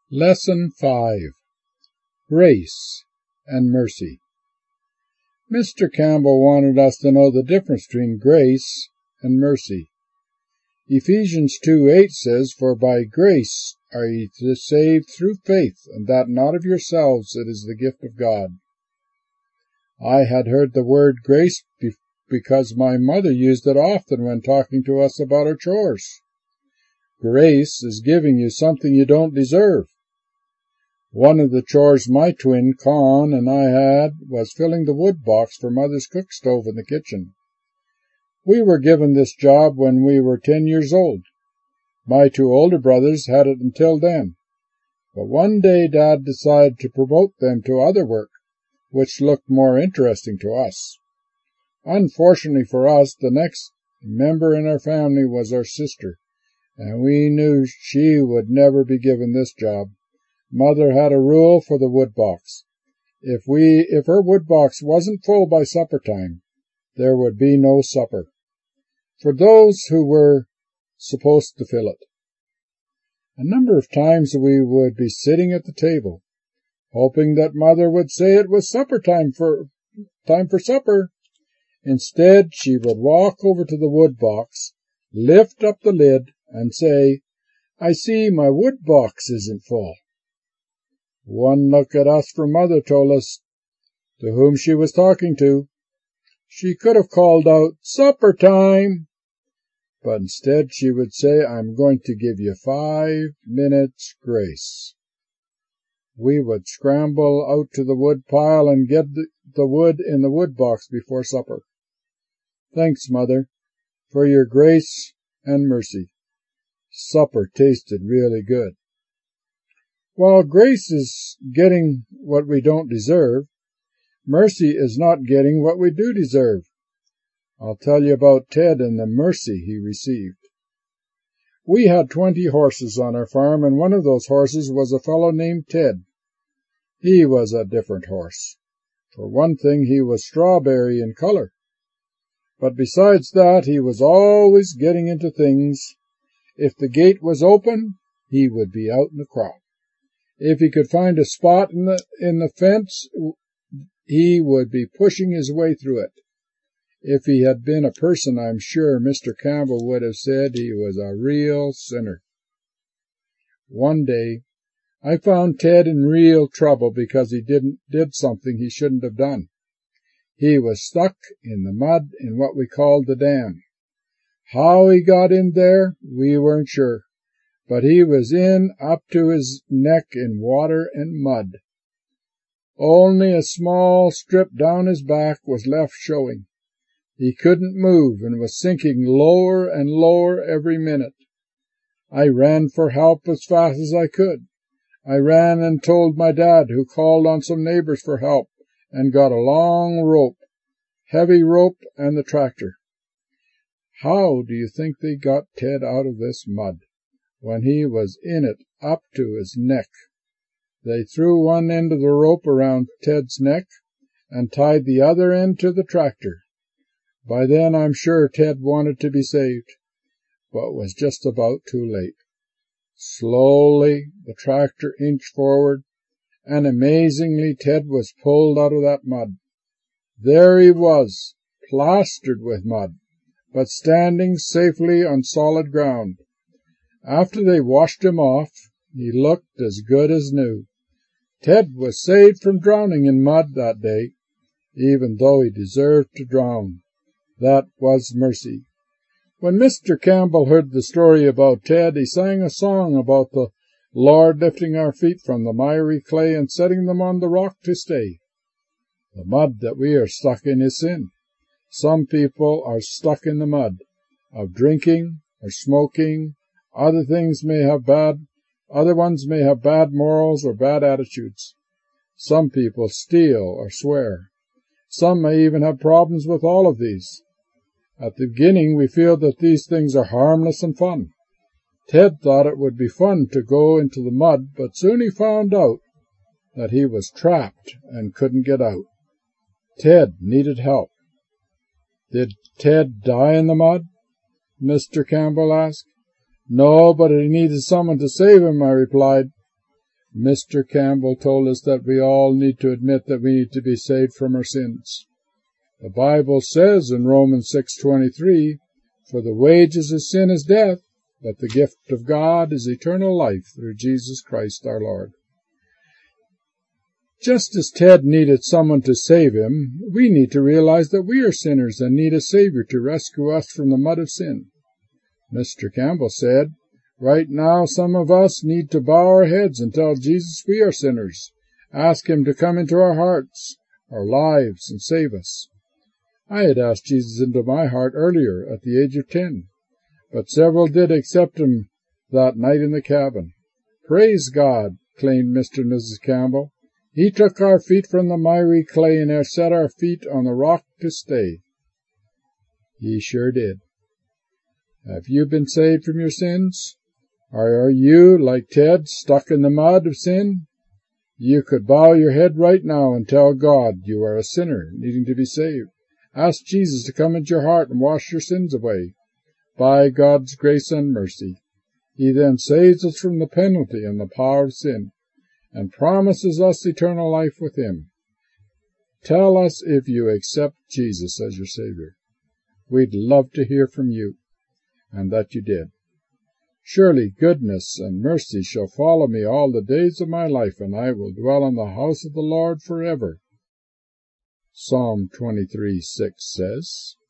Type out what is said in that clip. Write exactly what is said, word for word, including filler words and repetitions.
Lesson five. Grace and Mercy. Mister Campbell wanted us to know the difference between grace and mercy. Ephesians two eight says, "For by grace are ye saved through faith, and that not of yourselves, it is the gift of God." I had heard the word grace be- because my mother used it often when talking to us about our chores. Grace is giving you something you don't deserve. One of the chores my twin, Con, and I had was filling the wood box for Mother's cook stove in the kitchen. We were given this job when we were ten years old. My two older brothers had it until then. But one day Dad decided to promote them to other work, which looked more interesting to us. Unfortunately for us, the next member in our family was our sister, and we knew she would never be given this job. Mother had a rule for the wood box. If we, if her wood box wasn't full by supper time, there would be no supper for those who were supposed to fill it. A number of times we would be sitting at the table, hoping that Mother would say it was supper time for time for supper. Instead, she would walk over to the wood box, lift up the lid, and say, "I see my wood box isn't full." One look at us from Mother told us to whom she was talking to. She could have called out, "Supper time!" But instead she would say, "I'm going to give you five minutes grace." We would scramble out to the wood pile and get the wood in the wood box before supper. Thanks, Mother, for your grace and mercy. Supper tasted really good. While grace is getting what we don't deserve, mercy is not getting what we do deserve. I'll tell you about Ted and the mercy he received. We had twenty horses on our farm, and one of those horses was a fellow named Ted. He was a different horse. For one thing, he was strawberry in color. But besides that, he was always getting into things. If the gate was open, he would be out in the crowd. If he could find a spot in the in the fence, he would be pushing his way through it. If he had been a person, I'm sure Mister Campbell would have said he was a real sinner. One day, I found Ted in real trouble because he didn't did something he shouldn't have done. He was stuck in the mud in what we called the dam. How he got in there, we weren't sure. But he was in up to his neck in water and mud. Only a small strip down his back was left showing. He couldn't move and was sinking lower and lower every minute. I ran for help as fast as I could. I ran and told my dad, who called on some neighbors for help and got a long rope, heavy rope, and the tractor. How do you think they got Ted out of this mud when he was in it up to his neck? They threw one end of the rope around Ted's neck and tied the other end to the tractor. By then I'm sure Ted wanted to be saved, but was just about too late. Slowly the tractor inched forward, and amazingly Ted was pulled out of that mud. There he was, plastered with mud, but standing safely on solid ground. After they washed him off, he looked as good as new. Ted was saved from drowning in mud that day, even though he deserved to drown. That was mercy. When Mister Campbell heard the story about Ted, he sang a song about the Lord lifting our feet from the miry clay and setting them on the rock to stay. The mud that we are stuck in is sin. Some people are stuck in the mud of drinking or smoking. Other things may have bad, other ones may have bad morals or bad attitudes. Some people steal or swear. Some may even have problems with all of these. At the beginning, we feel that these things are harmless and fun. Ted thought it would be fun to go into the mud, but soon he found out that he was trapped and couldn't get out. Ted needed help. Did Ted die in the mud? Mister Campbell asked. No, but he needed someone to save him, I replied. Mister Campbell told us that we all need to admit that we need to be saved from our sins. The Bible says in Romans six twenty-three, "For the wages of sin is death, but the gift of God is eternal life through Jesus Christ our Lord." Just as Ted needed someone to save him, we need to realize that we are sinners and need a Savior to rescue us from the mud of sin. Mister Campbell said, "Right now some of us need to bow our heads and tell Jesus we are sinners. Ask Him to come into our hearts, our lives, and save us." I had asked Jesus into my heart earlier, at the age of ten, but several did accept Him that night in the cabin. "Praise God," claimed Mister and Missus Campbell. "He took our feet from the miry clay and has set our feet on the rock to stay." He sure did. Have you been saved from your sins? Or are you, like Ted, stuck in the mud of sin? You could bow your head right now and tell God you are a sinner needing to be saved. Ask Jesus to come into your heart and wash your sins away. By God's grace and mercy, He then saves us from the penalty and the power of sin, and promises us eternal life with Him. Tell us if you accept Jesus as your Savior. We'd love to hear from you, and that you did. Surely goodness and mercy shall follow me all the days of my life, and I will dwell in the house of the Lord forever. Psalm twenty-three six says,